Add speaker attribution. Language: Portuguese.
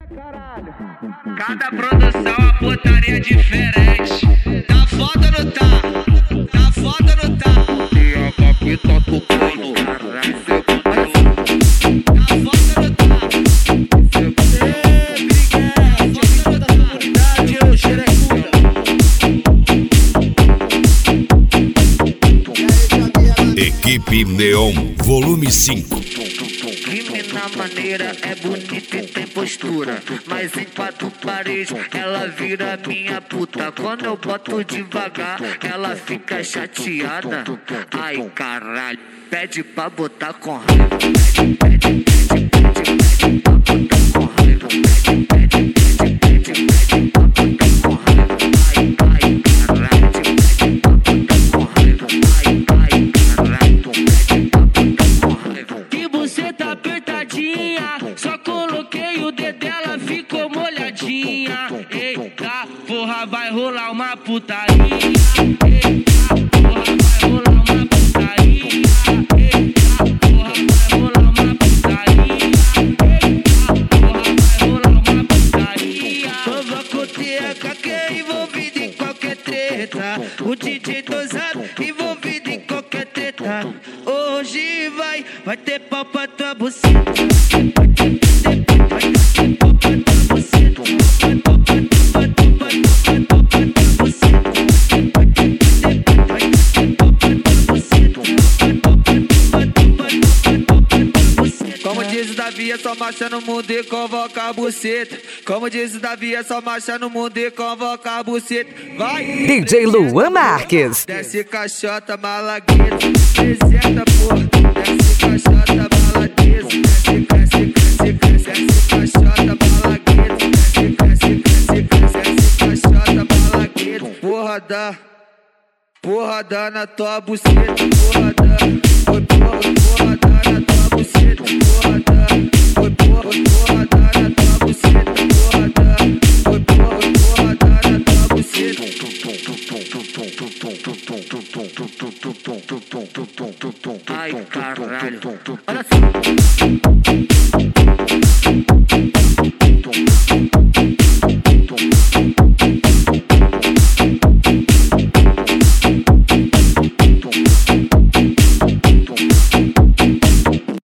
Speaker 1: Cada produção a putaria diferente. Tá foda ou não tá? Tá foda ou não tá?
Speaker 2: E a capita tocando.
Speaker 1: Tá foda ou não tá?
Speaker 3: Equipe Neon, volume 5.
Speaker 1: Crime na maneira, é bonita e tem postura. Mas em quatro paredes, ela vira minha puta. Quando eu boto devagar, ela fica chateada. Ai caralho, pede pra botar com raiva. Pede pra botar com raiva. Pede pra botar com raiva. Ai, ai, caralho, pede pra botar com raiva. Ai, ai, caralho, pede pra botar com raiva.
Speaker 4: Que buceta apertadinha, só coloquei o dedo, ela ficou molhadinha. Eita, porra, vai rolar uma putaria. Eita, porra, vai rolar uma putaria. Eita, porra, vai rolar uma putaria. Eita, porra, vai rolar uma putaria. Nova coteca que é envolvida em qualquer treta. O DJ do Zap envolvido em qualquer treta. Hoje vai ter pau pra tua buceta. Vai ter pau pra tua buceta. Como diz o Davi, é só marcha no mundo e convoca a buceta. Como diz o Davi, é só marcha no mundo e convoca a buceta. Vai!
Speaker 5: DJ Luan Marques.
Speaker 4: Desce caixota malagueta, 60 porra. Desce caixota malagueta, desce caixota malagueta, desce caixota malagueta. Porra dá na tua buceta, porra dá. Porra dá na tua buceta, porra dá. Porra dá na tua buceta, porra dá. Porra dá na tua buceta.
Speaker 1: Ai caralho, olha só.